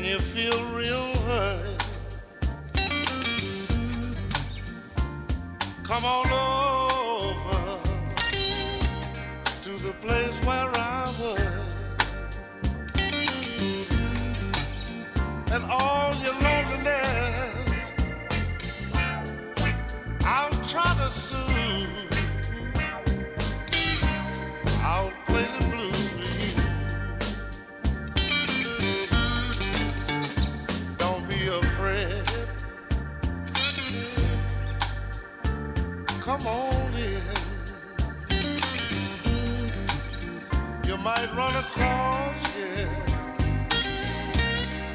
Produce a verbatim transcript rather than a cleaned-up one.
and you feel real hurt, come on over to the place where I work, and all your loneliness I'll try to soothe. I'll play the blues for you. Don't be afraid. Come on in. You might run across, yeah,